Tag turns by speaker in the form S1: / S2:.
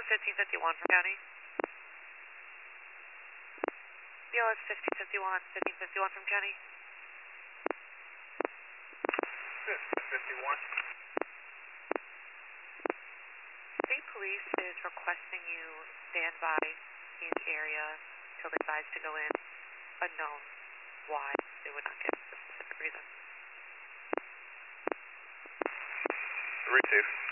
S1: BLS 1551 from county. BLS 1551 from county.
S2: 1551.
S1: State police is requesting you stand by in the area until they're advised to go in. Unknown why they would not give a specific reason.
S2: Receive.